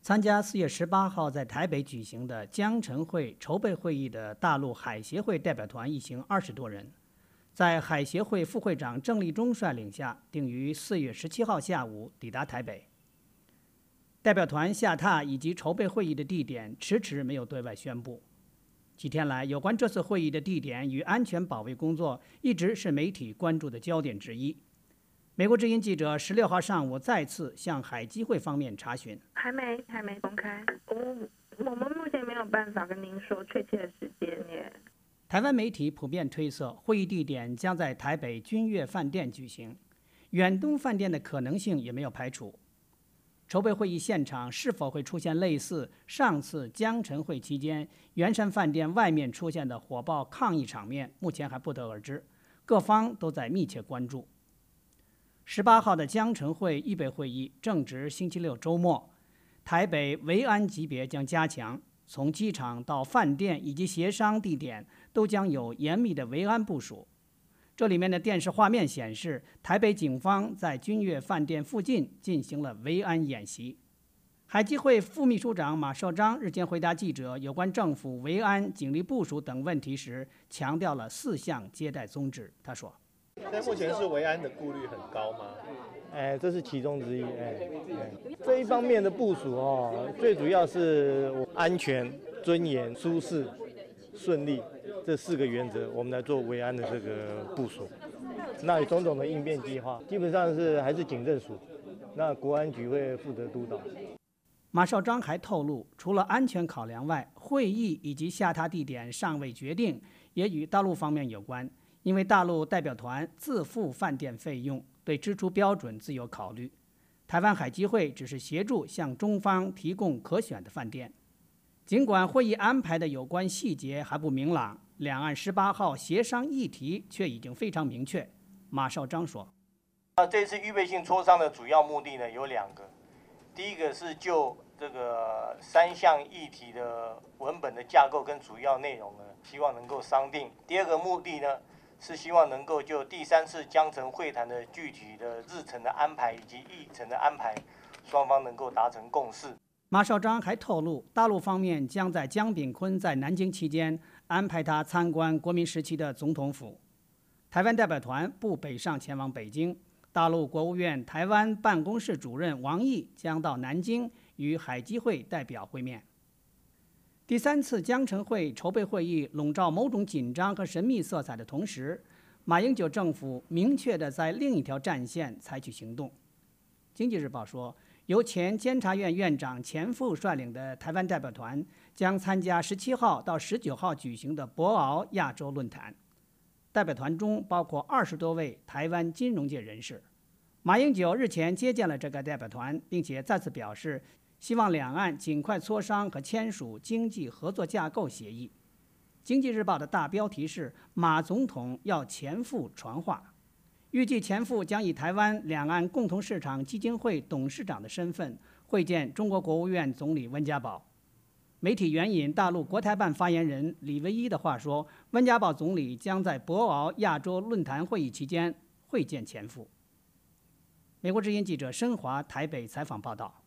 参加4月18号在台北举行的江晨会筹备会议的大陆海协会代表团一行20多人，在海协会副会长郑立忠率领下，定于4月17号下午抵达台北。代表团下榻以及筹备会议的地点迟迟没有对外宣布。几天来，有关这次会议的地点与安全保卫工作一直是媒体关注的焦点之一。美国之音记者16号上午再次向海基会方面查询， 还没公开，我们目前没有办法跟您说确切的时间耶。 台湾媒体普遍推测，会议地点将在台北君悦饭店举行，远东饭店的可能性也没有排除。筹备会议现场是否会出现类似上次江晨会期间圆山饭店外面出现的火爆抗议场面，目前还不得而知，各方都在密切关注。18号的江晨会预备会议正值星期六周末，台北维安级别将加强，从机场到饭店以及协商地点都将有严密的维安部署。这里面的电视画面显示，台北警方在君悦饭店附近进行了维安演习。海基会副秘书长马绍章日前回答记者有关政府维安、警力部署等问题时，强调了4项接待宗旨。他说：“ 在目前是维安的顾虑很高吗？ 这是其中之一。这一方面的部署最主要是安全、尊严、舒适、顺利这4个原则，我们来做维安的这个部署。那有种种的应变计划，基本上还是警政署，那国安局会负责督导。” 马绍章还透露，除了安全考量外，会议以及下榻地点尚未决定，也与大陆方面有关。因为大陆代表团自付饭店费用，对支出标准自有考虑。台湾海基会只是协助向中方提供可选的饭店。尽管会议安排的有关细节还不明朗，两岸18号协商议题却已经非常明确。马绍章说：“ 这次预备性磋商的主要目的呢有2个，第一个是就这个3项议题的文本的架构跟主要内容呢，希望能够商定。第2个目的呢，是希望能够就第3次江晨会谈的具体的日程的安排以及议程的安排，双方能够达成共识。” 马绍章还透露，大陆方面将在江炳坤在南京期间安排他参观国民时期的总统府。台湾代表团不北上前往北京，大陆国务院台湾办公室主任王毅将到南京与海基会代表会面。第3次江晨会筹备会议笼罩某种紧张和神秘色彩的同时，马英九政府明确地在另一条战线采取行动。经济日报说，由前监察院院长钱复率领的台湾代表团将参加17号到19号举行的博鳌亚洲论坛。代表团中包括20多位台湾金融界人士。马英九日前接见了这个代表团，并且再次表示希望两岸尽快磋商和签署经济合作架构协议。经济日报的大标题是马总统要钱复传话。预计钱复将以台湾两岸共同市场基金会董事长的身份会见中国国务院总理温家宝。媒体援引大陆国台办发言人李维一的话说，温家宝总理将在博鳌亚洲论坛会议期间会见钱复。美国之音记者申华台北采访报道。